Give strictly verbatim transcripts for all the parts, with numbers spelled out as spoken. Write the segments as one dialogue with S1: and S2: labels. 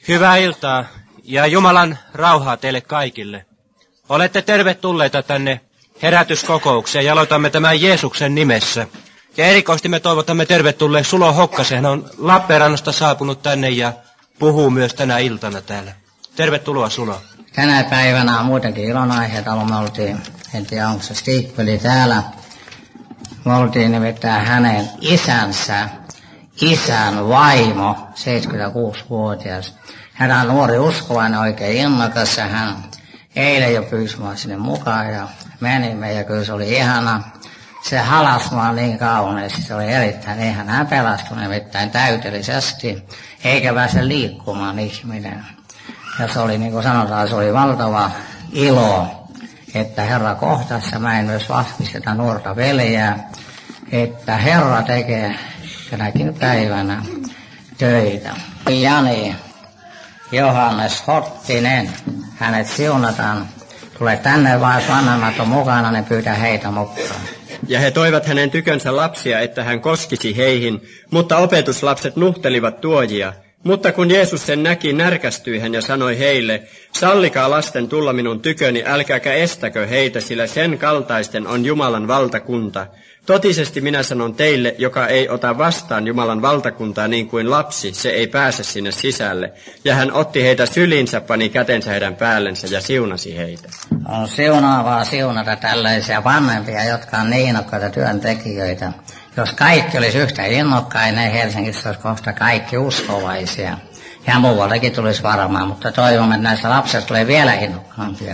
S1: Hyvää iltaa ja Jumalan rauhaa teille kaikille. Olette tervetulleita tänne herätyskokoukseen ja aloitamme tämän Jeesuksen nimessä. Ja erikoisesti me toivotamme tervetulleen Sulo Hokkasen. Hän on Lappeenrannasta saapunut tänne ja puhuu myös tänä iltana täällä. Tervetuloa Sulo.
S2: Tänä päivänä on muutenkin ilonaiheita. Me oltiin, en tiedä onko se Stiikkeli täällä. Me oltiin nimittäin hänen isänsä, isän vaimo, seitsemänkymmentäkuusivuotias. Hän on nuori uskovainen, oikein innokas ja hän eilen jo pyysi mua sinne mukaan ja menimme ja kyllä se oli ihana. Se halasi mua niin kauneesti, se oli erittäin ihana. Hän pelastui nimittäin täydellisesti, eikä pääse liikkumaan ihminen. Ja se oli, niin kuin sanotaan, se oli valtava ilo, että Herra kohtasi ja mä en myös vahvisteta nuorta veljää, että Herra tekee tänäkin päivänä töitä. Jani Johannes Hottinen, hänet siunataan. Tule tänne vaan, jos vanhemmat on mukana, niin pyydä heitä mukaan.
S3: Ja he toivat hänen tykönsä lapsia, että hän koskisi heihin, mutta opetuslapset nuhtelivat tuojia. Mutta kun Jeesus sen näki, närkästyi hän ja sanoi heille, sallikaa lasten tulla minun tyköni, älkääkä estäkö heitä, sillä sen kaltaisten on Jumalan valtakunta. Totisesti minä sanon teille, joka ei ota vastaan Jumalan valtakuntaa niin kuin lapsi, se ei pääse sinne sisälle. Ja hän otti heitä syliinsä, pani kätensä heidän päällensä ja siunasi heitä.
S2: On siunaavaa siunata tällaisia vanhempia, jotka on niin innokkaita työntekijöitä. Jos kaikki olisi yhtä innokkaita, niin Helsingissä olisi kohta kaikki uskovaisia. Ja muuallekin tulisi varmaan, mutta toivomme, että näistä lapsista tulee vielä innokkaampia.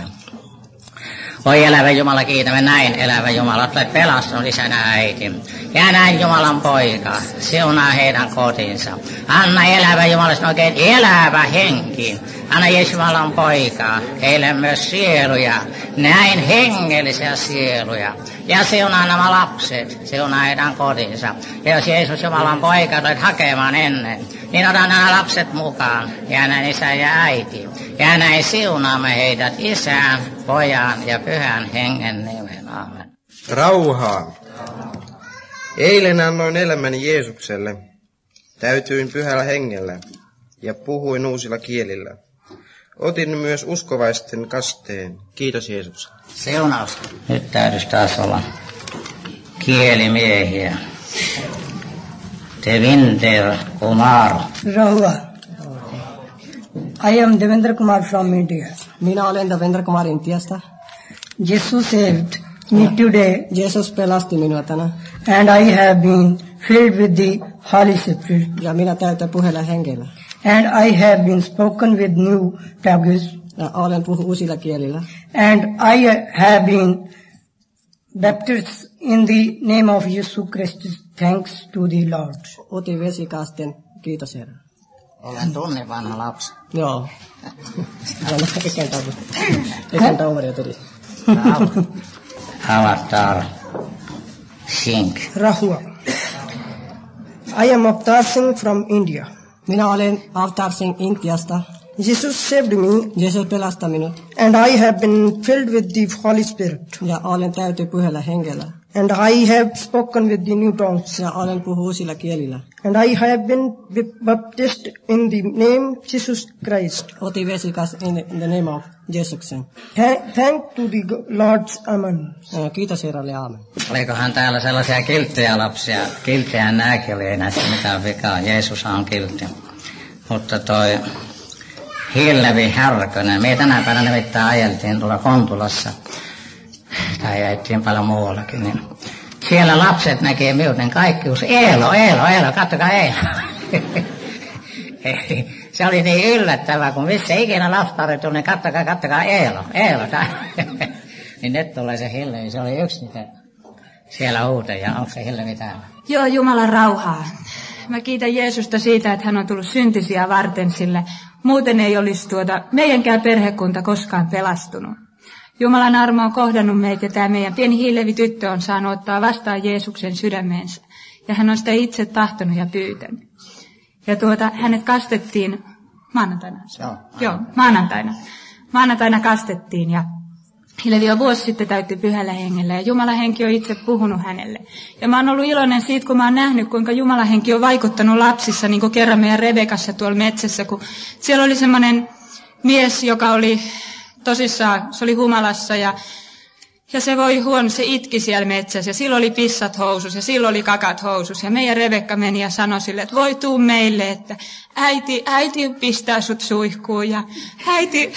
S2: Oi elävä Jumala, kiitämme näin, elävä Jumala, olet pelastunut isänä äiti. Ja näin Jumalan poika, siunaa heidän kotinsa. Anna elävä Jumala, oikein elävä henki. Anna Jeesus Jumalan poika, heille myös sieluja, näin hengellisiä sieluja. Ja siunaa nämä lapset, siunaa heidän kotinsa. Ja jos Jeesus Jumalan poika tulet hakemaan ennen, niin ota nämä lapset mukaan. Ja näin isä ja äiti. Ja näin siunaamme heidät isän, pojan ja pyhän hengen nimen. Aamen.
S4: Rauhaa. Eilen annoin elämäni Jeesukselle. Täytyin pyhällä hengellä ja puhuin uusilla kielillä. Otin myös uskovaisten kasteen. Kiitos Jeesus.
S2: Siunaus. Nyt täytyisi taas olla kielimiehiä. Devinder Kumar.
S5: Rauha. I am Devendra Kumar from India.
S6: Minä olen Devendra Kumar Intiasta.
S5: Jesus saved me today.
S6: Jeesus pelasti minua tänään.
S5: And I have been filled with the Holy Spirit.
S6: Ja minä täytän puhella hengellä.
S5: And I have been spoken with new tongues.
S6: Ja olen puhunut uusilla kielillä.
S5: And I have been baptized in the name of Jesus Christ. Thanks to the Lord.
S6: Otin vesikasteen. Kiitos Herra.
S2: Olen tunne vanha lapsi.
S6: Joo. Ekän taumari tuli.
S2: Avatar Singh.
S7: Rahua. I am Avatar Singh from India.
S6: Minä olen Avatar Singh Intiasta.
S7: Jesus saved me.
S6: Jeesus pelasti minut.
S7: And I have been filled with the Holy Spirit.
S6: Ja olen täyty pyhällä hengellä.
S7: And I have spoken with the new tongues.
S6: Ja olen puhunut uusilla kielillä.
S7: And I have been baptized in the name Jesus Christ.
S6: Otin vesikas in the name of Jeesuksen.
S7: Thank to the Lord's Amen.
S6: Kiitos Herralle, aamen.
S2: Olikohan täällä sellaisia kilttejä lapsia? Kilttejä nääkin oli, ei näistä mitään vikaa. Jeesus on kiltti. Mutta toi Hillevi Härkönen, me tänä päivänä nimittäin ajeltiin tuolla Kontulassa. Tai ajettiin paljon muuallakin. Niin siellä lapset näkee minut, niin kaikki uus, Eelo, Eelo, Eelo, katsokaa Eelo. Se oli niin yllättävää, kun missä ikinä lapsari tuli, niin katsokaa, katsokaa Eelo, Eelo. Niin nyt tulee se Hillevi, se oli yksi niitä siellä huuteja. Onko se Hillevi täällä?
S8: Joo, Jumalan rauhaa. Mä kiitän Jeesusta siitä, että hän on tullut syntisiä varten, sillä muuten ei olisi tuota meidänkään perhekunta koskaan pelastunut. Jumalan armo on kohdannut meitä ja tämä meidän pieni Hillevi tyttö on saanut ottaa vastaan Jeesuksen sydämeensä. Ja hän on sitä itse tahtonut ja pyytänyt. Ja tuota, hänet kastettiin maanantaina.
S2: Joo.
S8: Joo, maanantaina. Maanantaina kastettiin ja Hillevi vuosi sitten täytti pyhällä hengellä ja Jumalan henki on itse puhunut hänelle. Ja mä oon ollut iloinen siitä, kun mä oon nähnyt, kuinka Jumalan henki on vaikuttanut lapsissa, niin kuin kerran meidän Rebekassa tuolla metsässä, kun siellä oli semmoinen mies, joka oli tosissaan, se oli humalassa ja, ja se voi huono, se itki siellä metsässä ja silloin oli pissat housus ja silloin oli kakat housus. Ja meidän Rebekka meni ja sanoi sille, että voi tuu meille, että äiti, äiti pistää sut suihkuun ja äiti...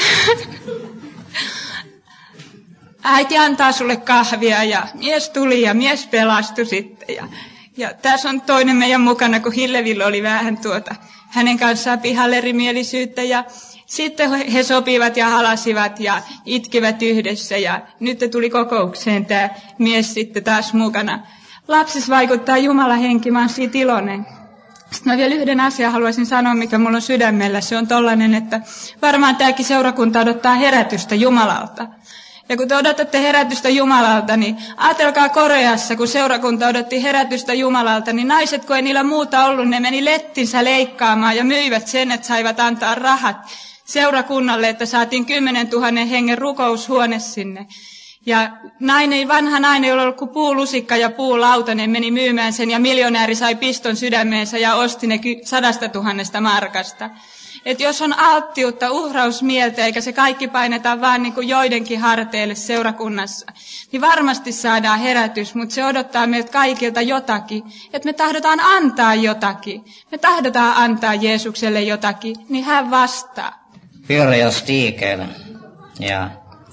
S8: Äiti antaa sulle kahvia ja mies tuli ja mies pelastui sitten. Ja, ja tässä on toinen meidän mukana, kun Hillevillä oli vähän tuota hänen kanssaan pihallerimielisyyttä. Ja sitten he sopivat ja halasivat ja itkivät yhdessä ja nyt tuli kokoukseen tämä mies sitten taas mukana. Lapsissa vaikuttaa Jumalan henki, mä oon siitä iloinen. Sitten mä vielä yhden asian haluaisin sanoa, mikä mulla on sydämellä. Se on tollainen, että varmaan tämäkin seurakunta odottaa herätystä Jumalalta. Ja kun te odotatte herätystä Jumalalta, niin ajatelkaa Koreassa, kun seurakunta odotti herätystä Jumalalta, niin naiset, kun ei niillä muuta ollut, ne meni lettinsä leikkaamaan ja myivät sen, että saivat antaa rahat seurakunnalle, että saatiin kymmenen tuhannen hengen rukoushuone sinne. Ja nainen, vanha nainen, jolla oli ollut kuin puulusikka ja puulauta, ne meni myymään sen ja miljonääri sai piston sydämeensä ja osti ne sadasta tuhannesta markasta. Että jos on alttiutta, uhrausmieltä, eikä se kaikki paineta vaan niin kuin joidenkin harteille seurakunnassa, niin varmasti saadaan herätys, mutta se odottaa meiltä kaikilta jotakin. Että me tahdotaan antaa jotakin. Me tahdotaan antaa Jeesukselle jotakin, niin hän vastaa.
S2: Pirjo Stikel ja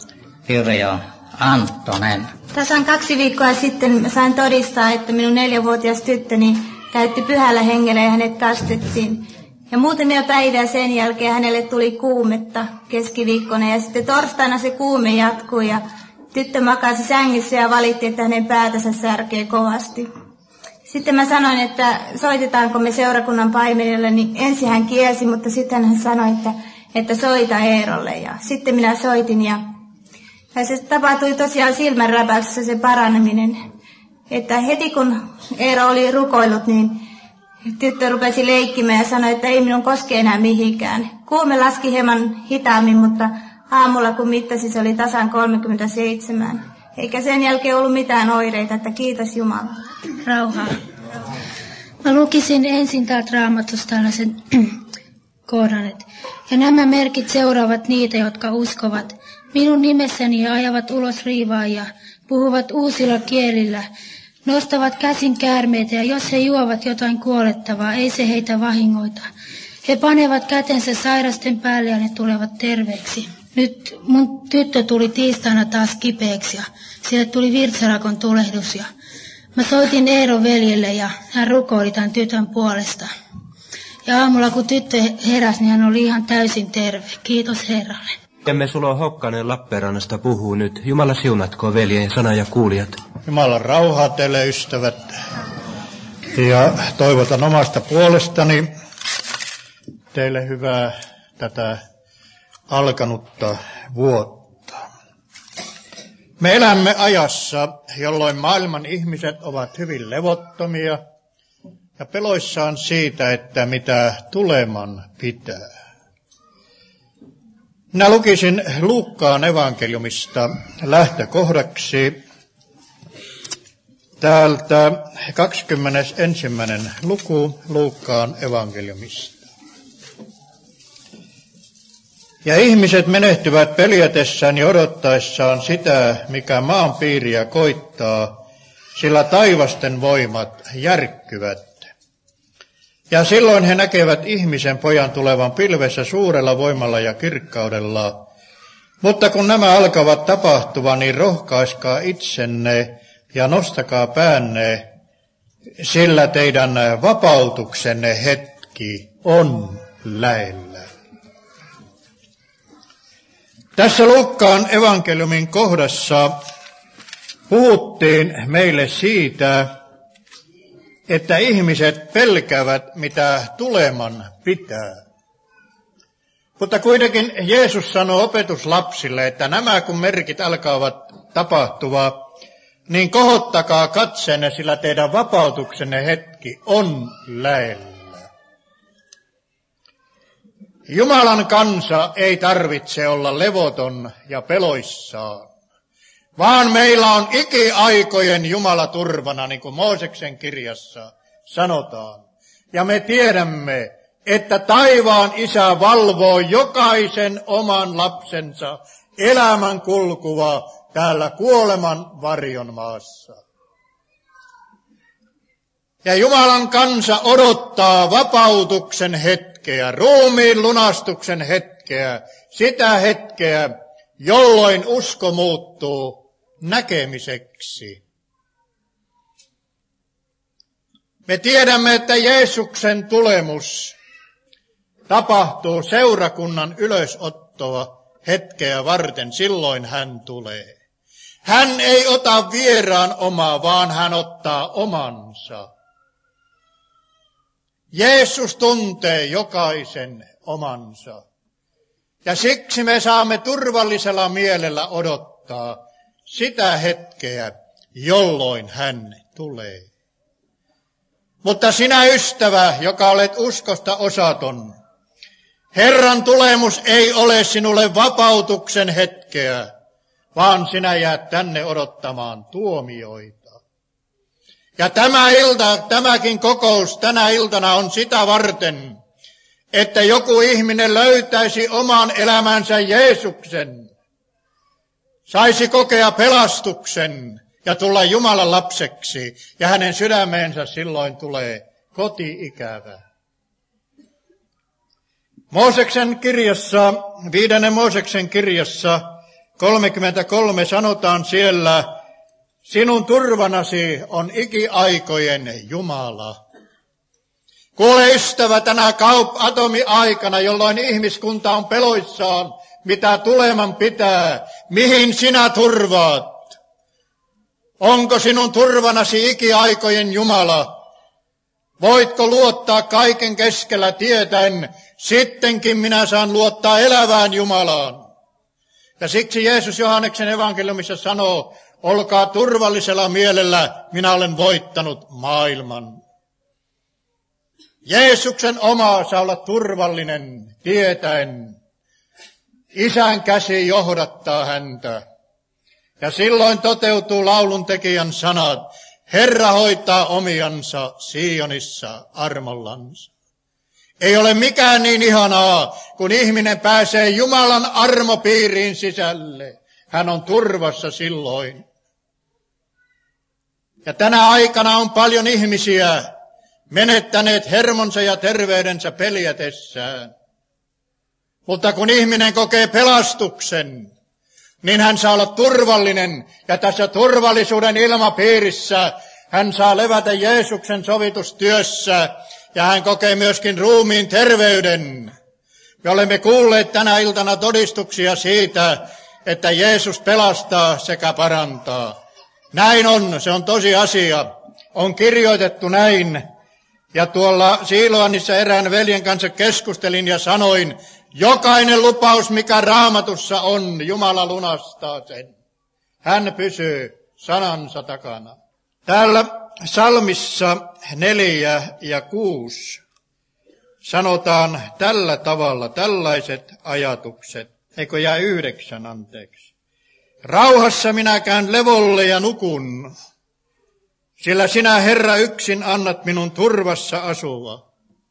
S2: Pirjo Anttonen.
S9: Tasan kaksi viikkoa sitten sain todistaa, että minun neljävuotias tyttöni täytti pyhällä hengellä ja hänet kastettiin. Ja muutamia päiviä sen jälkeen hänelle tuli kuumetta keskiviikkona ja sitten torstaina se kuume jatkui ja tyttö makasi sängyssä ja valitti, että hänen päätänsä särkee kovasti. Sitten mä sanoin, että soitetaanko me seurakunnan paimenille, niin ensin hän kielsi, mutta sitten hän sanoi, että, että soita Eerolle. Ja sitten minä soitin ja, ja se tapahtui tosiaan silmänräpäyksessä se paraneminen. Että heti kun Eero oli rukoillut, niin tyttö rupesi leikkimään ja sanoi, että ei minun koske enää mihinkään. Kuume laski hieman hitaammin, mutta aamulla kun mittasi se oli tasan kolmekymmentäseitsemän. Eikä sen jälkeen ollut mitään oireita, että kiitos Jumala.
S10: Rauhaa. Mä lukisin ensin täältä Raamatusta tällaisen kohdan. Ja nämä merkit seuraavat niitä, jotka uskovat. Minun nimessäni ajavat ulos riivaajia, puhuvat uusilla kielillä, nostavat käsin käärmeitä ja jos he juovat jotain kuolettavaa, ei se heitä vahingoita. He panevat kätensä sairasten päälle ja ne tulevat terveeksi. Nyt mun tyttö tuli tiistaina taas kipeäksi ja sille tuli virtsarakon tulehdus. Ja mä soitin Eeron veljelle ja hän rukoili tämän tytön puolesta. Ja aamulla kun tyttö heräsi, niin hän oli ihan täysin terve. Kiitos Herralle.
S1: Emme Sulo Hokkanen Lappeenrannasta puhuu nyt. Jumala siunatkoon veljen sana ja kuulijat.
S11: Jumalan rauhaa teille ystävät. Ja toivotan omasta puolestani teille hyvää tätä alkanutta vuotta. Me elämme ajassa, jolloin maailman ihmiset ovat hyvin levottomia ja peloissaan siitä, että mitä tuleman pitää. Minä lukisin Luukkaan evankeliumista lähtökohdaksi täältä kaksikymmentäensimmäinen luku Luukkaan evankeliumista. Ja ihmiset menehtyvät peljätessään ja odottaessaan sitä, mikä maan piiriä koittaa, sillä taivasten voimat järkkyvät. Ja silloin he näkevät ihmisen pojan tulevan pilvessä suurella voimalla ja kirkkaudella. Mutta kun nämä alkavat tapahtua, niin rohkaiskaa itsenne ja nostakaa päänne, sillä teidän vapautuksenne hetki on lähellä. Tässä Luukkaan evankeliumin kohdassa puhuttiin meille siitä, että ihmiset pelkäävät, mitä tuleman pitää. Mutta kuitenkin Jeesus sanoo opetuslapsille, että nämä kun merkit alkavat tapahtua, niin kohottakaa katseenne, sillä teidän vapautuksenne hetki on lähellä. Jumalan kansa ei tarvitse olla levoton ja peloissaan. vaan meillä on ikiaikojen Jumala turvana, niin kuin Mooseksen kirjassa sanotaan. Ja me tiedämme, että taivaan Isä valvoo jokaisen oman lapsensa elämän kulkua täällä kuoleman varjon maassa. Ja Jumalan kansa odottaa vapautuksen hetkeä, ruumiin lunastuksen hetkeä, sitä hetkeä, jolloin usko muuttuu näkemiseksi. Me tiedämme, että Jeesuksen tulemus tapahtuu seurakunnan ylösottoa hetkeä varten, silloin hän tulee. Hän ei ota vieraan omaa, vaan hän ottaa omansa. Jeesus tuntee jokaisen omansa. Ja siksi me saamme turvallisella mielellä odottaa sitä hetkeä, jolloin hän tulee. Mutta sinä ystävä, joka olet uskosta osaton, Herran tulemus ei ole sinulle vapautuksen hetkeä, vaan sinä jäät tänne odottamaan tuomioita. Ja tämä ilta, tämäkin kokous tänä iltana on sitä varten, että joku ihminen löytäisi oman elämänsä Jeesuksen, saisi kokea pelastuksen ja tulla Jumalan lapseksi, ja hänen sydämeensä silloin tulee koti-ikävä. Mooseksen kirjassa, viidennen Mooseksen kirjassa kolmekymmentäkolme sanotaan siellä, sinun turvanasi on ikiaikojen Jumala. Kuule ystävä, tänä kaup- atomiaikana, jolloin ihmiskunta on peloissaan, mitä tuleman pitää, mihin sinä turvaat? Onko sinun turvanasi ikiaikojen Jumala? Voitko luottaa kaiken keskellä tietäen, sittenkin minä saan luottaa elävään Jumalaan. Ja siksi Jeesus Johanneksen evankeliumissa sanoo, olkaa turvallisella mielellä, minä olen voittanut maailman. Jeesuksen oma saa olla turvallinen tietäen. Isän käsi johdattaa häntä. Ja silloin toteutuu lauluntekijän sanat, Herra hoitaa omiansa Sionissa armollansa. Ei ole mikään niin ihanaa, kun ihminen pääsee Jumalan armopiiriin sisälle. Hän on turvassa silloin. Ja tänä aikana on paljon ihmisiä menettäneet hermonsa ja terveydensä peljätessään. Mutta kun ihminen kokee pelastuksen, niin hän saa olla turvallinen. Ja tässä turvallisuuden ilmapiirissä hän saa levätä Jeesuksen sovitustyössä. Ja hän kokee myöskin ruumiin terveyden. Me olemme kuulleet tänä iltana todistuksia siitä, että Jeesus pelastaa sekä parantaa. Näin on, se on tosi asia. On kirjoitettu näin. Ja tuolla Siiloanissa erään veljen kanssa keskustelin ja sanoin, jokainen lupaus, mikä Raamatussa on, Jumala lunastaa sen. Hän pysyy sanansa takana. Täällä Salmissa neljä ja kuusi sanotaan tällä tavalla, tällaiset ajatukset, eikö jää yhdeksän anteeksi. Rauhassa minä käyn levolle ja nukun, sillä sinä Herra yksin annat minun turvassa asua.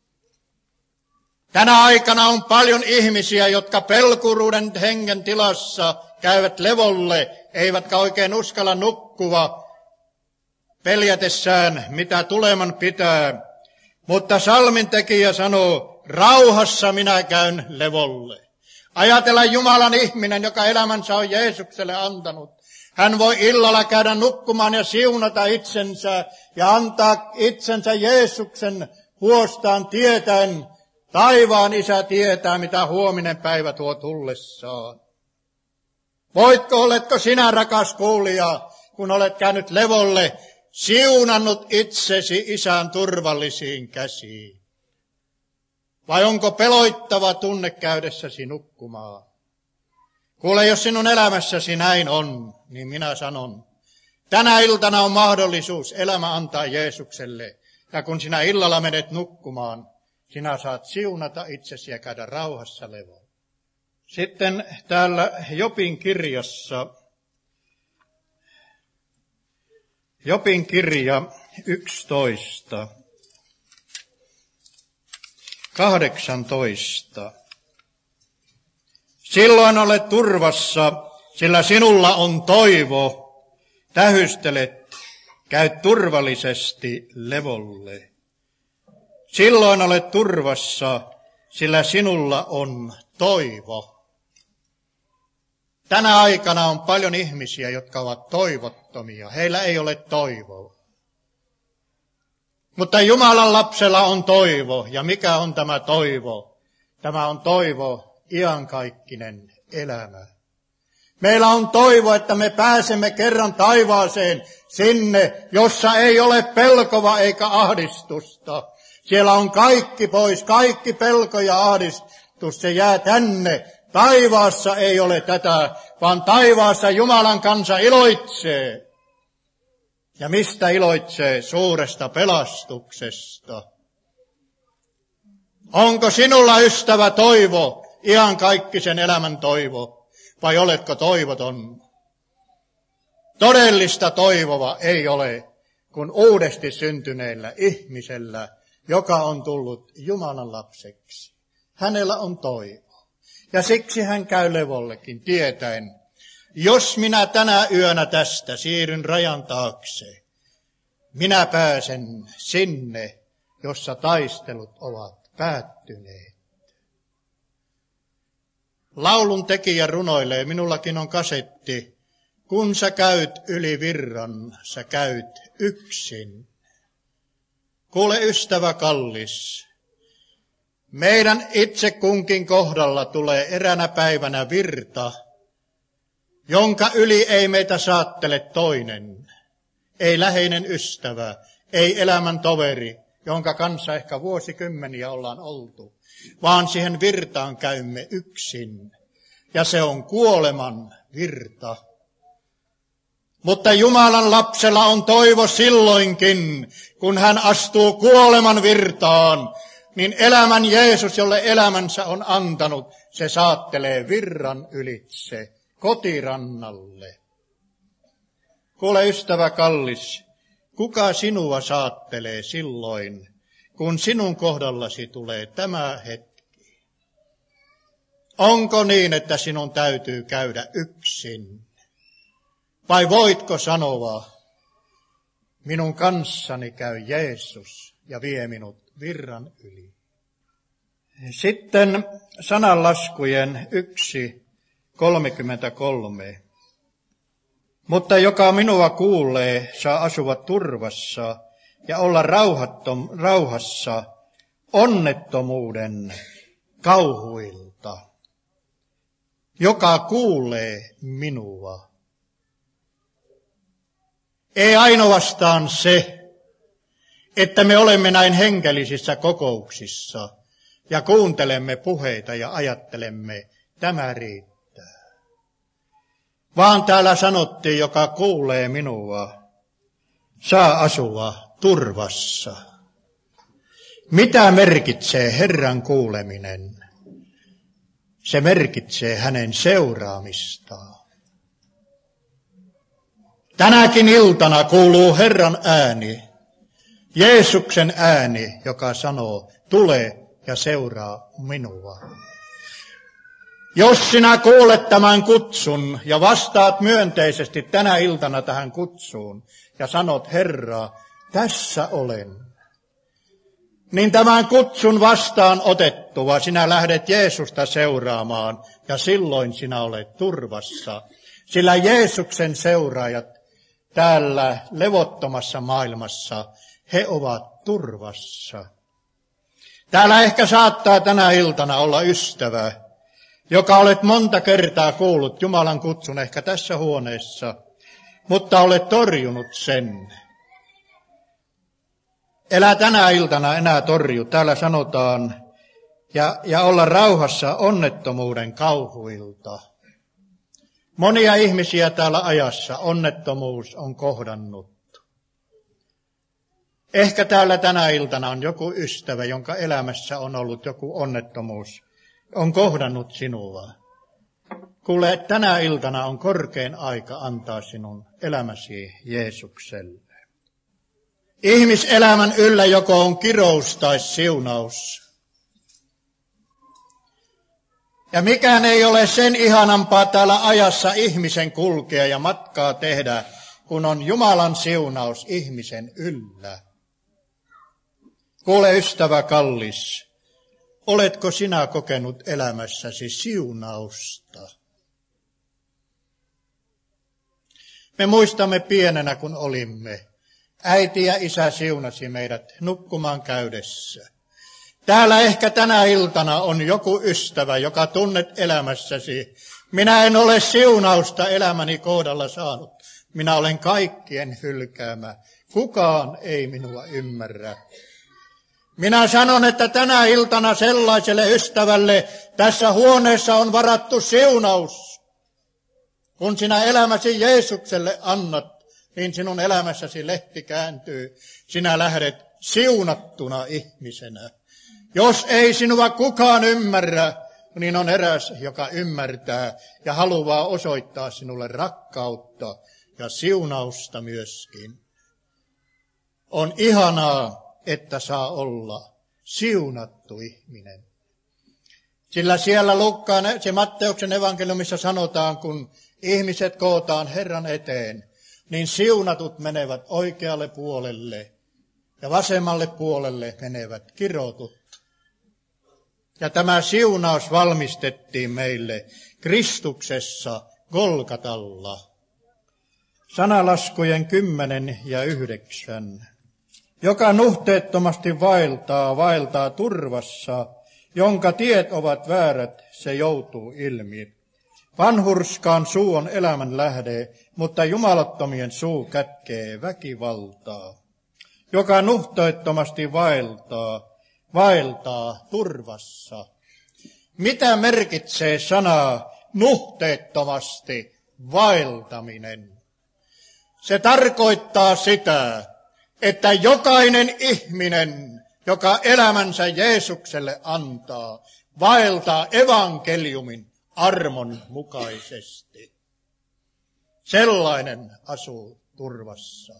S11: Tänä aikana on paljon ihmisiä, jotka pelkuruuden hengen tilassa käyvät levolle, eivätkä oikein uskalla nukkua, peljätessään, mitä tuleman pitää. Mutta salmintekijä sanoo, rauhassa minä käyn levolle. Ajatella Jumalan ihminen, joka elämänsä on Jeesukselle antanut. Hän voi illalla käydä nukkumaan ja siunata itsensä ja antaa itsensä Jeesuksen huostaan tietäen. Taivaan Isä tietää, mitä huominen päivä tuo tullessaan. Voitko, oletko sinä, rakas kuulija, kun olet käynyt levolle, siunannut itsesi Isän turvallisiin käsiin? Vai onko peloittava tunne käydessäsi nukkumaan? Kuule, jos sinun elämässäsi näin on, niin minä sanon, tänä iltana on mahdollisuus elämä antaa Jeesukselle. Ja kun sinä illalla menet nukkumaan, sinä saat siunata itsesi ja käydä rauhassa levoon. Sitten täällä Jobin kirjassa Jobin kirja yksitoista, kahdeksantoista. Silloin olet turvassa, sillä sinulla on toivo. Tähystelet, käyt turvallisesti levolle. Silloin olet turvassa, sillä sinulla on toivo. Tänä aikana on paljon ihmisiä, jotka ovat toivottomia. Heillä ei ole toivoa. Mutta Jumalan lapsella on toivo. Ja mikä on tämä toivo? Tämä on toivo, iankaikkinen elämä. Meillä on toivo, että me pääsemme kerran taivaaseen sinne, jossa ei ole pelkoa eikä ahdistusta. Siellä on kaikki pois, kaikki pelko ja ahdistus, se jää tänne. Taivaassa ei ole tätä, vaan taivaassa Jumalan kansa iloitsee. Ja mistä iloitsee? Suuresta pelastuksesta. Onko sinulla, ystävä, toivo, iankaikkisen elämän toivo? Vai oletko toivoton? Todellista toivoa ei ole, kun uudesti syntyneellä ihmisellä, joka on tullut Jumalan lapseksi. Hänellä on toivo. Ja siksi hän käy levollekin tietäen, jos minä tänä yönä tästä siirryn rajan taakse, minä pääsen sinne, jossa taistelut ovat päättyneet. Laulun tekijä runoilee, minullakin on kasetti, kun sä käyt yli virran, sä käyt yksin. Kuule, ystävä kallis, meidän itse kunkin kohdalla tulee eränä päivänä virta, jonka yli ei meitä saattele toinen, ei läheinen ystävä, ei elämän toveri, jonka kanssa ehkä vuosikymmeniä ollaan oltu, vaan siihen virtaan käymme yksin, ja se on kuoleman virta. Mutta Jumalan lapsella on toivo silloinkin, kun hän astuu kuoleman virtaan, niin elämän Jeesus, jolle elämänsä on antanut, se saattelee virran ylitse kotirannalle. Kuule, ystävä kallis, kuka sinua saattelee silloin, kun sinun kohdallasi tulee tämä hetki? Onko niin, että sinun täytyy käydä yksin? Vai voitko sanoa, minun kanssani käy Jeesus ja vie minut virran yli? Sitten sananlaskujen yksi, kolmekymmentäkolme. Mutta joka minua kuulee, saa asua turvassa ja olla rauhattom, rauhassa onnettomuuden kauhuilta. Joka kuulee minua. Ei ainoastaan se, että me olemme näin henkellisissä kokouksissa ja kuuntelemme puheita ja ajattelemme, tämä riittää. Vaan täällä sanottiin, joka kuulee minua, saa asua turvassa. Mitä merkitsee Herran kuuleminen? Se merkitsee hänen seuraamistaan. Tänäkin iltana kuuluu Herran ääni, Jeesuksen ääni, joka sanoo, tule ja seuraa minua. Jos sinä kuulet tämän kutsun ja vastaat myönteisesti tänä iltana tähän kutsuun ja sanot, Herra, tässä olen, niin tämän kutsun vastaan otettua sinä lähdet Jeesusta seuraamaan ja silloin sinä olet turvassa, sillä Jeesuksen seuraajat täällä levottomassa maailmassa, he ovat turvassa. Täällä ehkä saattaa tänä iltana olla ystävä, joka olet monta kertaa kuullut Jumalan kutsun ehkä tässä huoneessa, mutta olet torjunut sen. Elä tänä iltana enää torju. Täällä sanotaan, ja, ja olla rauhassa onnettomuuden kauhuilta. Monia ihmisiä täällä ajassa onnettomuus on kohdannut. Ehkä täällä tänä iltana on joku ystävä, jonka elämässä on ollut joku onnettomuus, on kohdannut sinua. Kuule, tänä iltana on korkein aika antaa sinun elämäsi Jeesukselle. Ihmiselämän yllä joko on kirous tai siunaus. Ja mikään ei ole sen ihanampaa täällä ajassa ihmisen kulkea ja matkaa tehdä, kun on Jumalan siunaus ihmisen yllä. Kuule ystävä kallis, oletko sinä kokenut elämässäsi siunausta? Me muistamme pienenä, kun olimme. Äiti ja isä siunasi meidät nukkumaan käydessä. Täällä ehkä tänä iltana on joku ystävä, joka tunnet elämässäsi. Minä en ole siunausta elämäni kohdalla saanut. Minä olen kaikkien hylkäämä. Kukaan ei minua ymmärrä. Minä sanon, että tänä iltana sellaiselle ystävälle tässä huoneessa on varattu siunaus. Kun sinä elämäsi Jeesukselle annat, niin sinun elämässäsi lehti kääntyy. Sinä lähdet siunattuna ihmisenä. Jos ei sinua kukaan ymmärrä, niin on eräs, joka ymmärtää ja haluaa osoittaa sinulle rakkautta ja siunausta myöskin. On ihanaa, että saa olla siunattu ihminen. Sillä siellä Lukkaan, se Matteuksen evankeliumissa sanotaan, kun ihmiset kootaan Herran eteen, niin siunatut menevät oikealle puolelle ja vasemmalle puolelle menevät kirotut. Ja tämä siunaus valmistettiin meille Kristuksessa Golgatalla. Sanalaskujen kymmenen ja yhdeksän. Joka nuhteettomasti vaeltaa, vaeltaa turvassa, jonka tiet ovat väärät, se joutuu ilmi. Vanhurskaan suu on elämän lähde, mutta jumalattomien suu kätkee väkivaltaa. Joka nuhteettomasti vaeltaa, vaeltaa turvassa. Mitä merkitsee sana nuhteettomasti vaeltaminen? Se tarkoittaa sitä, että jokainen ihminen, joka elämänsä Jeesukselle antaa, vaeltaa evankeliumin armon mukaisesti. Sellainen asuu turvassa.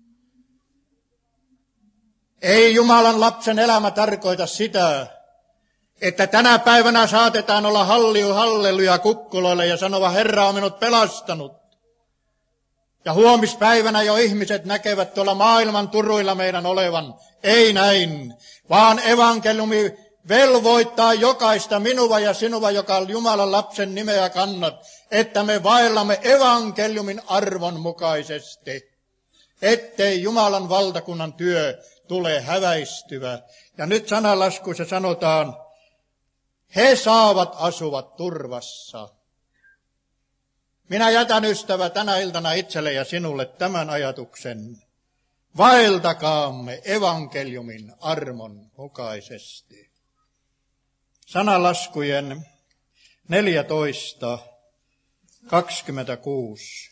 S11: Ei Jumalan lapsen elämä tarkoita sitä, että tänä päivänä saatetaan olla halliu halleluja kukkuloille ja sanova Herra on minut pelastanut. Ja huomispäivänä jo ihmiset näkevät tuolla maailman turuilla meidän olevan. Ei näin, vaan evankeliumi velvoittaa jokaista minua ja sinua, joka Jumalan lapsen nimeä kannat, että me vaellamme evankeliumin arvon mukaisesti, ettei Jumalan valtakunnan työ tule häväistyvä. Ja nyt sanalaskuissa sanotaan, he saavat asuvat turvassa. Minä jätän ystävä tänä iltana itselle ja sinulle tämän ajatuksen. Vaeltakaamme evankeliumin armon mukaisesti. Sanalaskujen neljätoista kaksikymmentäkuusi.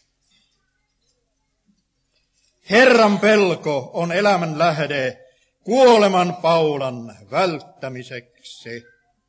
S11: Herran pelko on elämän lähde kuoleman paulan välttämiseksi.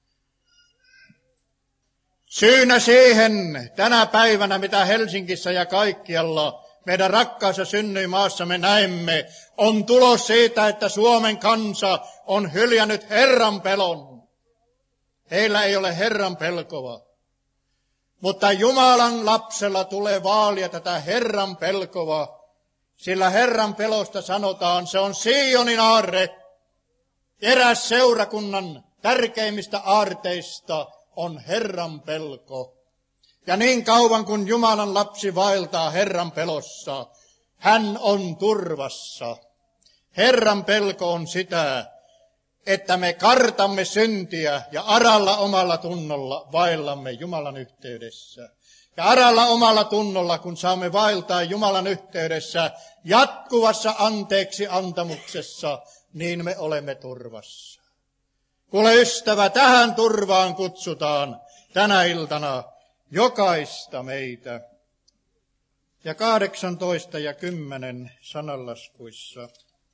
S11: Syynä siihen tänä päivänä, mitä Helsingissä ja kaikkialla meidän rakkaassa synnyinmaassa me näemme, on tulos siitä, että Suomen kansa on hyljännyt Herran pelon. Heillä ei ole Herran pelkoa. Mutta Jumalan lapsella tulee vaalia tätä Herran pelkoa, sillä Herran pelosta sanotaan, se on Sionin aarre. Eräs seurakunnan tärkeimmistä aarteista on Herran pelko. Ja niin kauan kun Jumalan lapsi vaeltaa Herran pelossa, hän on turvassa. Herran pelko on sitä, että me kartamme syntiä ja aralla omalla tunnolla vaellamme Jumalan yhteydessä. Ja aralla omalla tunnolla, kun saamme vaeltaa Jumalan yhteydessä jatkuvassa anteeksi antamuksessa, niin me olemme turvassa. Kuule ystävä, tähän turvaan kutsutaan tänä iltana jokaista meitä. Ja kahdeksantoista ja kymmenen sananlaskuissa.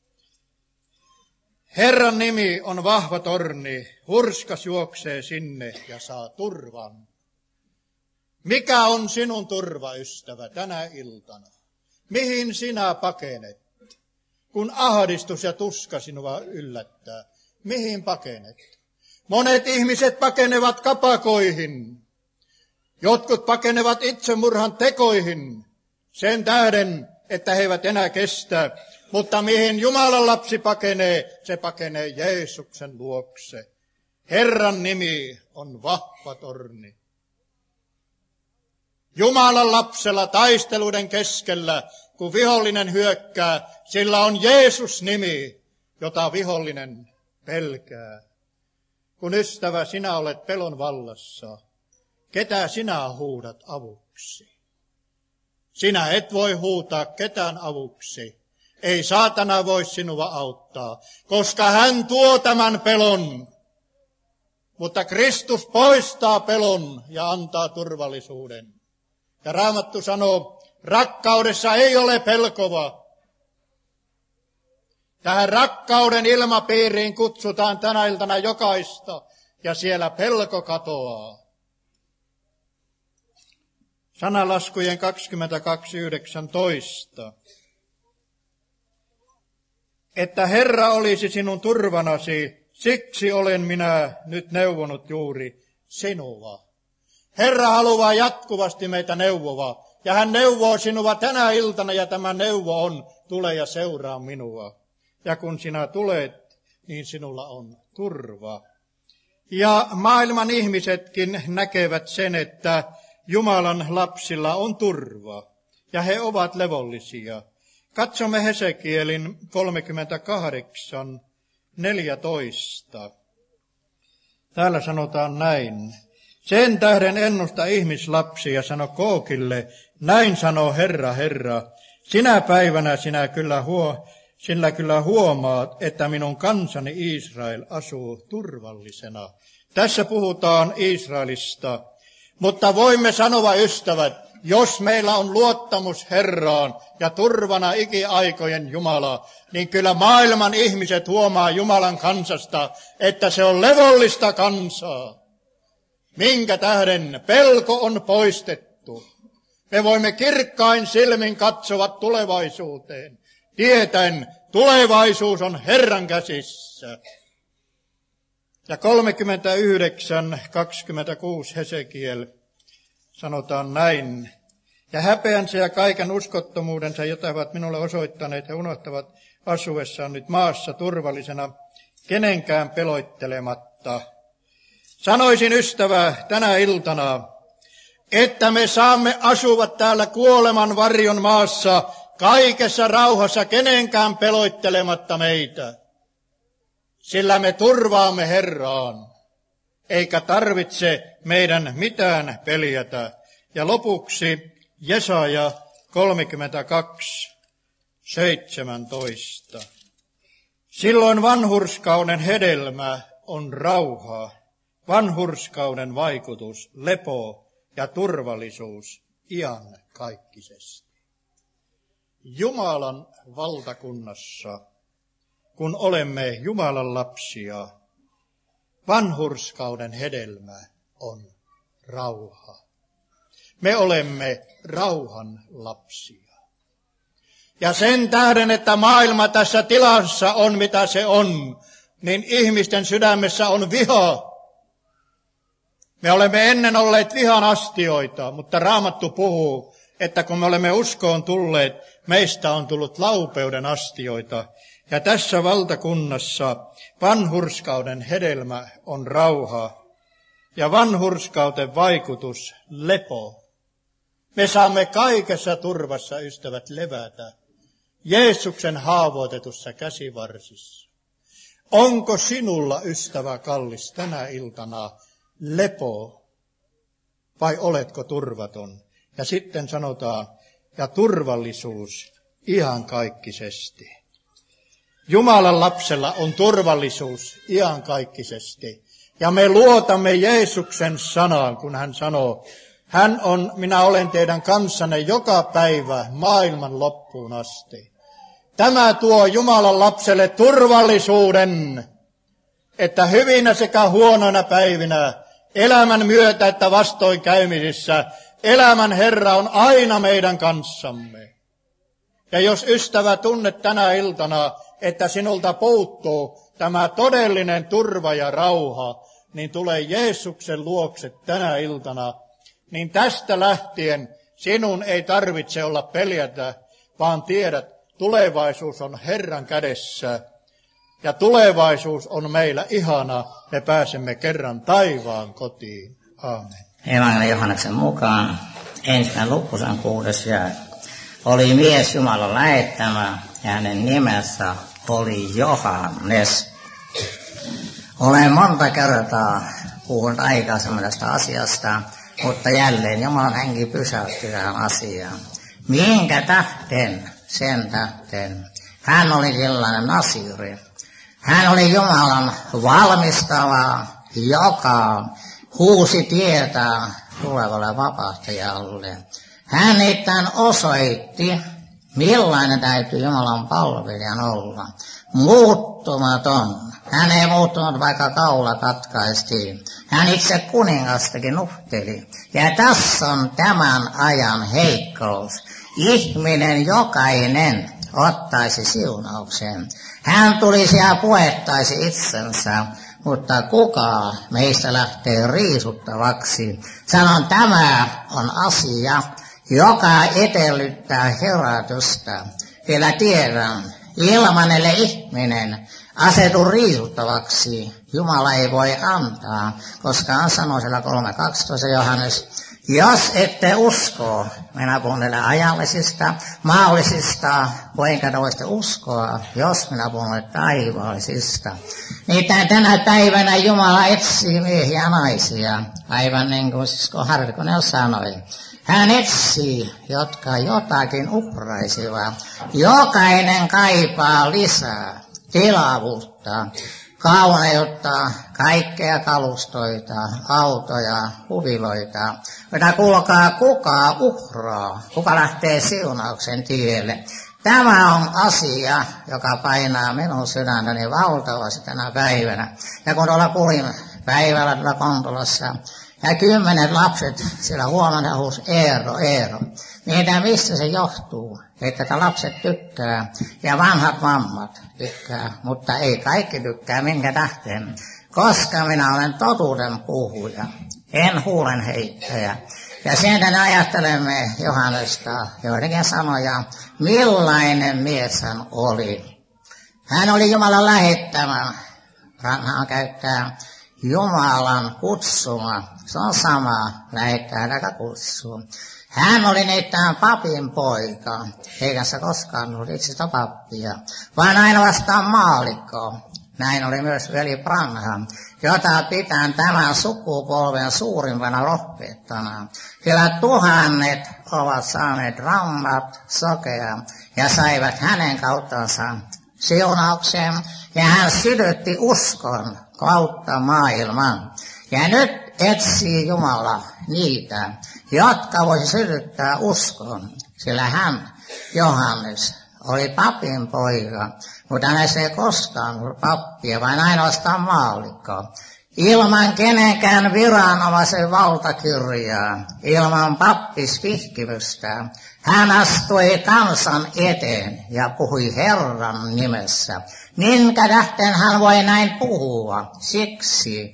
S11: Herran nimi on vahva torni, hurskas juoksee sinne ja saa turvan. Mikä on sinun turva, ystävä, tänä iltana? Mihin sinä pakenet? kun ahdistus ja tuska sinua yllättää? Mihin pakenet? Monet ihmiset pakenevat kapakoihin. Jotkut pakenevat itsemurhan tekoihin sen tähden, että he eivät enää kestä. Mutta mihin Jumalan lapsi pakenee, se pakenee Jeesuksen luokse. Herran nimi on vahva torni. Jumalan lapsella taisteluiden keskellä, kun vihollinen hyökkää, sillä on Jeesus-nimi, jota vihollinen pelkää. Kun ystävä, sinä olet pelon vallassa, ketä sinä huudat avuksi? Sinä et voi huutaa ketään avuksi. Ei saatana voi sinua auttaa, koska hän tuo tämän pelon. Mutta Kristus poistaa pelon ja antaa turvallisuuden. Ja Raamattu sanoo, rakkaudessa ei ole pelkoa. Tähän rakkauden ilmapiiriin kutsutaan tänä iltana jokaista, ja siellä pelko katoaa. Sanalaskujen kaksikymmentäkaksi yhdeksäntoista. Että Herra olisi sinun turvanasi, siksi olen minä nyt neuvonut juuri sinua. Herra haluaa jatkuvasti meitä neuvoa, ja hän neuvoo sinua tänä iltana, ja tämä neuvo on, tule ja seuraa minua. Ja kun sinä tulet, niin sinulla on turva. Ja maailman ihmisetkin näkevät sen, että Jumalan lapsilla on turva, ja he ovat levollisia. Katsomme Hesekielin kolmekymmentäkahdeksan neljätoista. Täällä sanotaan näin. Sen tähden ennusta ihmislapsi ja sano Kookille, näin sanoo Herra, Herra, sinä päivänä sinä kyllä, huo, sinä kyllä huomaat, että minun kansani Israel asuu turvallisena. Tässä puhutaan Israelista, mutta voimme sanoa, ystävät, jos meillä on luottamus Herraan ja turvana ikiaikojen Jumala, niin kyllä maailman ihmiset huomaa Jumalan kansasta, että se on levollista kansaa. Minkä tähden pelko on poistettu. Me voimme kirkkain silmin katsoa tulevaisuuteen, tietäen tulevaisuus on Herran käsissä. Ja kolmekymmentäyhdeksän kaksikymmentäkuusi Hesekiel sanotaan näin. Ja häpeänsä ja kaiken uskottomuudensa, jota he ovat minulle osoittaneet, he unohtavat asuessaan nyt maassa turvallisena, kenenkään peloittelematta. Sanoisin, ystävä, tänä iltana, että me saamme asua täällä kuoleman varjon maassa kaikessa rauhassa, kenenkään peloittelematta meitä. Sillä me turvaamme Herraan, eikä tarvitse meidän mitään peljätä. Ja lopuksi Jesaja kolmekymmentäkaksi seitsemäntoista. Silloin vanhurskauden hedelmä on rauha, vanhurskauden vaikutus, lepo ja turvallisuus iankaikkisesti. Jumalan valtakunnassa, kun olemme Jumalan lapsia, vanhurskauden hedelmä on rauha. Me olemme rauhan lapsia. Ja sen tähden, että maailma tässä tilassa on mitä se on, niin ihmisten sydämessä on viha. Me olemme ennen olleet vihan astioita, mutta Raamattu puhuu, että kun me olemme uskoon tulleet, meistä on tullut laupeuden astioita. Ja tässä valtakunnassa vanhurskauden hedelmä on rauha ja vanhurskauden vaikutus lepo. Me saamme kaikessa turvassa, ystävät, levätä Jeesuksen haavoitetussa käsivarsissa. Onko sinulla, ystävä kallis, tänä iltana lepo vai oletko turvaton? Ja sitten sanotaan, ja turvallisuus iankaikkisesti. Jumalan lapsella on turvallisuus iankaikkisesti. Ja me luotamme Jeesuksen sanaan, kun hän sanoo, hän on, minä olen teidän kanssanne joka päivä maailman loppuun asti. Tämä tuo Jumalan lapselle turvallisuuden, että hyvinä sekä huonoina päivinä, elämän myötä että vastoinkäymisissä, elämän Herra on aina meidän kanssamme. Ja jos ystävä tunnet tänä iltana, että sinulta puuttuu tämä todellinen turva ja rauha, niin tule Jeesuksen luokse tänä iltana. Niin tästä lähtien sinun ei tarvitse olla peljätä, vaan tiedät, tulevaisuus on Herran kädessä. Ja tulevaisuus on meillä ihana, me pääsemme kerran taivaan kotiin. Aamen.
S2: Evankeliumi Johanneksen mukaan ensimmäinen lukkosan kuudes jae. Oli mies Jumalan lähettämä ja hänen nimensä oli Johannes. Olen monta kertaa puhunut aikaisemmin tästä asiasta, mutta jälleen Jumalan henki pysäytti tähän asiaan. Minkä tähden? Sen tähden. Hän oli sellainen nasiiri. Hän oli Jumalan valmistava, joka huusi tietä tulevalle vapahtajalle. Hän nimittäin osoitti, millainen täytyy Jumalan palvelijan olla. Muuttumaton. Hän ei muuttunut, vaikka kaula katkaistiin. Hän itse kuningastakin nuhteli. Ja tässä on tämän ajan heikkous. Ihminen jokainen ottaisi siunauksen. Hän tulisi ja puettaisi itsensä, mutta kuka meistä lähtee riisuttavaksi? Sanon, tämä on asia, joka edellyttää herätystä. Vielä tiedän, ilmanelle ihminen asetu riisuttavaksi. Jumala ei voi antaa, koska hän sanoi siellä kolme kaksitoista Johannes, jos ette usko, minä puhun näille ajallisista, mahdollisista, kuinka te voisitte uskoa, jos minä puhun näille taivaallisista. Niin tänä päivänä Jumala etsii miehiä ja naisia, aivan niin kuin sisko Harvikonen sanoi. Hän etsii, jotka jotakin uhraisivat. Jokainen kaipaa lisää tilavuutta, kauneutta, kaikkea kalustoita, autoja, huviloita. Mutta kuulkaa, kuka uhraa, kuka lähtee siunauksen tielle. Tämä on asia, joka painaa minun sydäntäni valtavasti tänä päivänä. Ja kun tuolla kuulin päivällä tuolla Kontolassa, ja kymmenet lapset siellä huomenna huusi Eero, Eero. Mietitään, mistä se johtuu, että lapset tykkää ja vanhat mammat tykkää, mutta ei kaikki tykkää, minkä tähden. Koska minä olen totuuden puhuja, en huulen heittäjä. Ja sieltä ne ajattelemme Johannesta joidenkin sanoja, millainen mies hän oli. Hän oli Jumalan lähettämä, Ranhaan käyttää Jumalan kutsuma, se on sama, lähettää aika kutsua. Hän oli neittäin papin poika, eikä se koskaan ollut itse pappia, vaan ainoastaan maallikko. Näin oli myös veli Branham, jota pitää tämän sukupolven suurimpana rohkeettana. Sillä tuhannet ovat saaneet rammat, sokea ja saivat hänen kauttansa siunauksen, ja hän sytytti uskon kautta maailman. Ja nyt etsii Jumala niitä, jotka voisi sytyttää uskon, sillä hän, Johannes, oli papin poika, mutta hänessä ei koskaan ollut pappia, vaan ainoastaan maallikko. Ilman kenenkään viranomaisen valtakirjaa, ilman pappisvihkimystä, hän astui kansan eteen ja puhui Herran nimessä. Minkä tähden hän voi näin puhua? Siksi,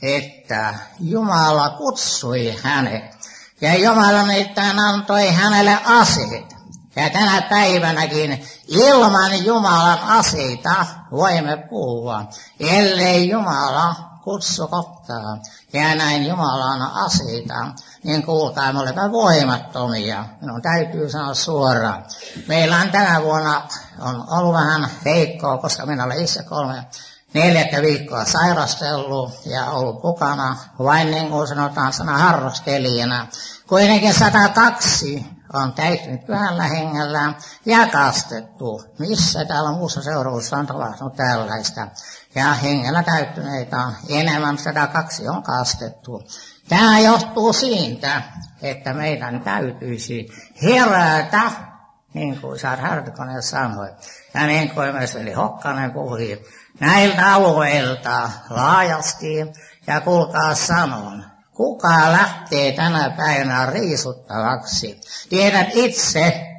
S2: että Jumala kutsui hänet ja Jumala nimittäin antoi hänelle aseet. Ja tänä päivänäkin ilman Jumalan aseita voimme puhua, ellei Jumala kutsu kohtaa. Ja näin Jumalan aseita, niin kuulkaa, me olemme voimattomia. Minun täytyy sanoa suoraan. Meillä on tänä vuonna on ollut vähän heikkoa, koska minä olen itse kolme neljättä viikkoa sairastellut ja ollut mukana, vain niin kuin sanotaan sana harrastelijana. Kuitenkin sata kaksi on täytynyt pyhällä hengellä ja kastettu. Missä täällä muussa seuraavassa on tapahtunut tällaista? Ja hengellä täyttyneitä on enemmän, sata kaksi on kastettu. Tämä johtuu siitä, että meidän täytyisi herätä, niin kuin Saar Hartikonen sanoi, ja niin kuin myös veli Hokkanen puhui, näiltä alueilta laajasti, ja kuulkaa sanon, kuka lähtee tänä päivänä riisuttavaksi? Tiedät itse,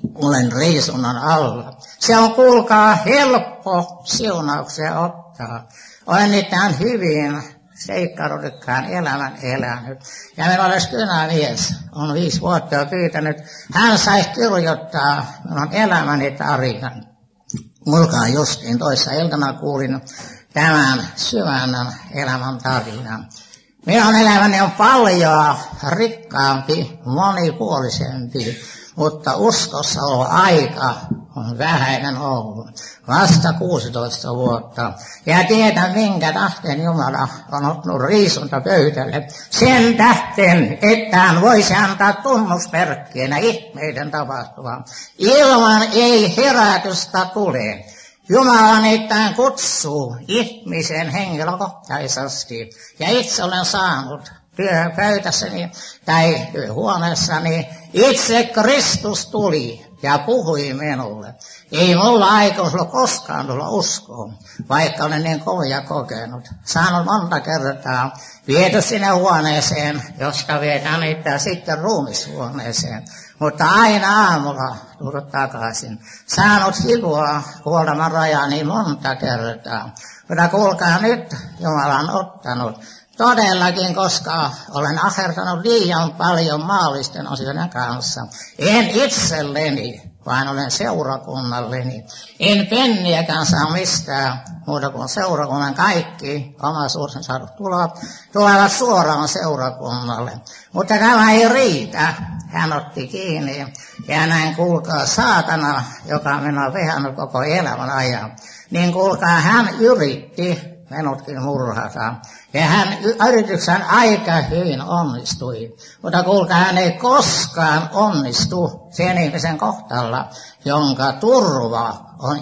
S2: olen riisunnan alla. Se on, kuulkaa, helppo siunauksia ottaa. Olen niitä hyvin seikkailudikkaan elämän elänyt. Ja meillä olisi kynämies, on viisi vuotta jo pyytänyt. Hän saisi kirjoittaa minun elämäni tarinan. Mulkaan justiin toissa iltana kuulin tämän syvännän elämän tarinan. Minun elämäni on paljon rikkaampi, monipuolisempi, mutta uskossa on aika on vähäinen ollut. Vasta kuusitoista vuotta. Ja tiedän, minkä tähden Jumala on ottanut riisunta pöydälle. Sen tähden, että hän voisi antaa tunnusmerkkiä ihmeiden tapahtumaan. Ilman ei herätystä tule. Jumala nimittäin kutsuu ihmisen henkilökohtaisesti. Ja itse olen saanut työpöytässäni tai työhuoneessani. Itse Kristus tuli ja puhui minulle. Ei mulla aikomus ollut koskaan tulla uskoon, vaikka olen niin kovia kokenut. Saanut monta kertaa viety sinne huoneeseen, josta viedään niitä sitten ruumishuoneeseen. Mutta aina aamulla tullut takaisin. Saanut hipua kuoleman rajaa niin monta kertaa. Mutta kuulkaa nyt, Jumala on ottanut. Todellakin, koska olen ahertanut liian paljon maallisten asioiden kanssa. En itselleni, vaan olen seurakunnalleni. En penniäkään saa mistään muuta kuin seurakunnan kaikki omaisuuden saadut tulot tulevat suoraan seurakunnalle. Mutta tämä ei riitä. Hän otti kiinni ja näin, kuulkaa, saatana, joka minua on vehannut koko elämän ajan, niin kuulkaa, hän yritti minutkin murhata. Ja hän yrityksen aika hyvin onnistui. Mutta kuulkaa, hän ei koskaan onnistu sen ihmisen kohtalla, jonka turva on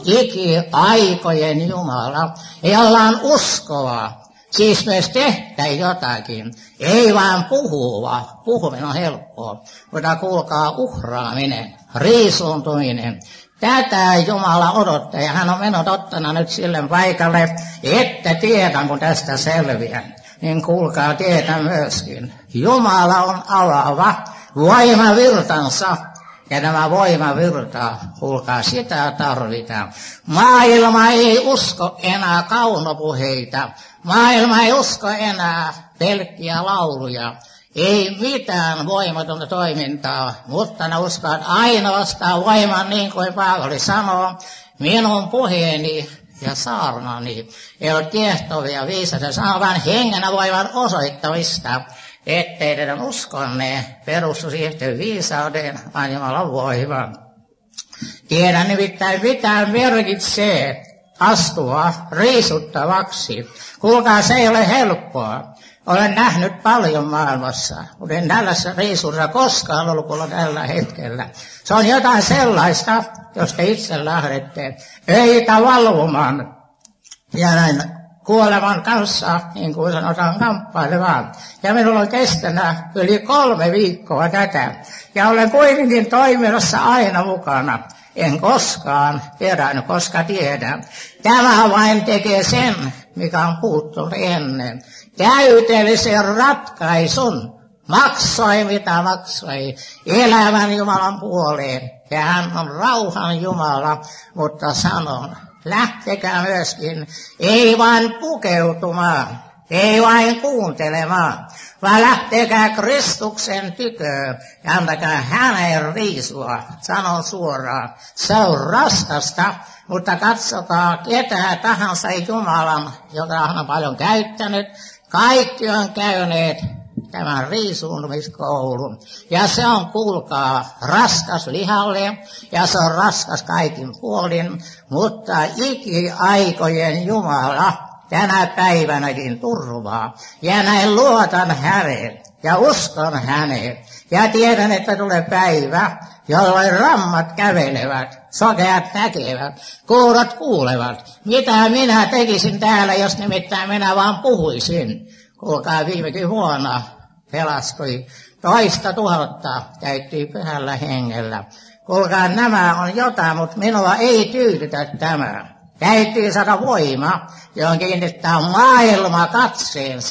S2: iki-aikojen Jumala. Ja ollaan uskova. Siis myös tehdä jotakin. Ei vaan puhua. Puhuminen on helppoa. Mutta kuulkaa, uhraaminen, riisuntuminen. Tätä Jumala odottaa, ja hän on mennyt ottana nyt sille paikalle, että tiedän, kun tästä selviän. Niin kuulkaa, tiedän myöskin. Jumala on avaava voimavirtansa, ja tämä voimavirta, kuulkaa, sitä tarvitaan. Maailma ei usko enää kaunopuheita. Maailma ei usko enää pelkkiä lauluja. Ei mitään voimatonta toimintaa, mutta ne uskovat ainoastaan voiman, niin kuin Paavali sanoo. Minun puheeni ja saarnani ei ole kiehtovia viisaita, sanoo vain hengenä voiman osoittamista, ettei teidän uskonne perustu siihen viisauden, vaan Jumalan voiman. Tiedän nimittäin, mitä merkitsee astua riisuttavaksi. Kuulkaa, se ei ole helppoa. Olen nähnyt paljon maailmassa, mutta en tällaisessa riisussa koskaan ollut kuin tällä hetkellä. Se on jotain sellaista, jos te itse lähdette öitä valvomaan ja näin kuoleman kanssa, niin kuin sanotaan, kamppailemaan. Ja minulla on kestänyt yli kolme viikkoa tätä. Ja olen kuitenkin toiminnassa aina mukana. En koskaan perännyt, koska tiedän. Tämä vain tekee sen, mikä on puuttunut ennen. Täydellisen ratkaisun maksoi mitä maksoi elävän Jumalan puoleen. Ja hän on rauhan Jumala, mutta sanon, lähtekää myöskin, ei vain pukeutumaan, ei vain kuuntelemaan, vaan lähtekää Kristuksen tyköön ja antakaa hänen riisua. Sanon suoraan, se on raskasta, mutta katsokaa ketä tahansa Jumalan, jota hän on paljon käyttänyt. Kaikki on käyneet tämän riisuutumiskoulun. Ja se on, kuulkaa, raskas lihalle ja se on raskas kaikin puolin, mutta iki-aikojen Jumala tänä päivänäkin turvaa. Ja näin luotan häneen ja uskon häneen. Ja tiedän, että tulee päivä, jolloin rammat kävelevät, sokeat näkevät, kuurot kuulevat. Mitä minä tekisin täällä, jos nimittäin minä vaan puhuisin? Kuulkaa, viimekin vuonna pelastui toista tuhatta, käyttiin pyhällä hengellä. Kuulkaa, nämä on jotain, mutta minua ei tyydytä tämä. Täytyy saada voima, johon kiinnittää maailma katseensa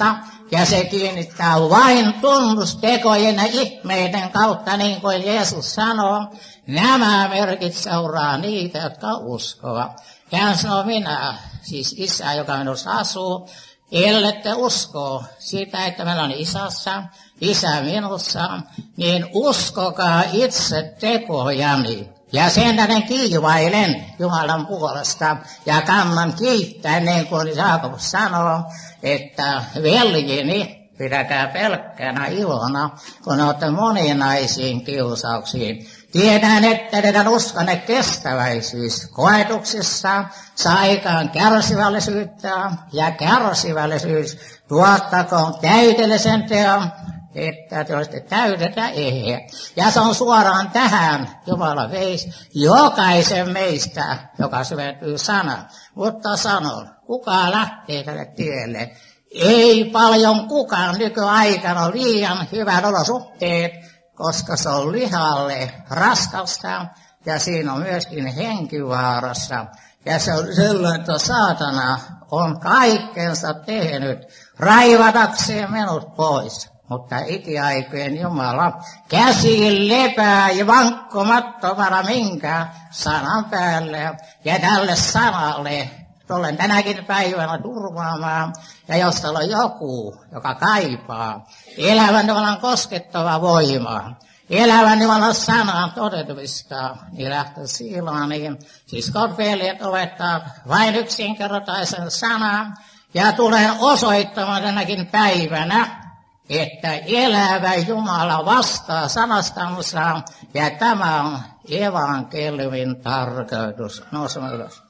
S2: Ja se kiinnittää vain tunnustekojen ja ihmeiden kautta, niin kuin Jeesus sanoo. Nämä merkit seuraa niitä, jotka uskovat. Ja hän sanoo, minä, siis Isä, joka minussa asuu, ellette uskoo sitä, että meillä on Isässä, Isä minussa, niin uskokaa itse tekojani. Ja sen tähden kiivailen Jumalan puolesta ja kannan kiittää, niin kuin Jaakob sanoo, että veljeni, pidäkää pelkkänä ilona, kun olette moninaisiin kiusauksiin. Tiedän, että teidän uskonne kestäväisyys koetuksissa saa aikaan kärsivällisyyttä, ja kärsivällisyys tuottakoon täydellisen teon, että te olette täydetä eheä. Ja se on suoraan tähän, Jumala veisi jokaisen meistä, joka syventyy sana. Mutta sanon, kuka lähtee tälle tielle? Ei paljon kukaan nykyaikana on liian hyvät olosuhteet, koska se on lihalle raskasta ja siinä on myöskin henkivaarassa. Ja se on sellainen, että saatana on kaikkensa tehnyt raivatakseen minut pois. Mutta ikiaikojen Jumala käsi lepää ja vankkomattomana minkä sanan päälle. Ja tälle sanalle tulen tänäkin päivänä turvaamaan. Ja jos täällä on joku, joka kaipaa elävän Jumalan koskettava voima, elävän Jumalan sanan toteutuvista, niin lähtee silloin, niin siskot veljet opettaa vain yksinkertaisen sanan. Ja tulen osoittamaan tänäkin päivänä, että elävä Jumala vastaa sanastansa, ja tämä on evankeliumin tarkoitus. Nousemme ylös.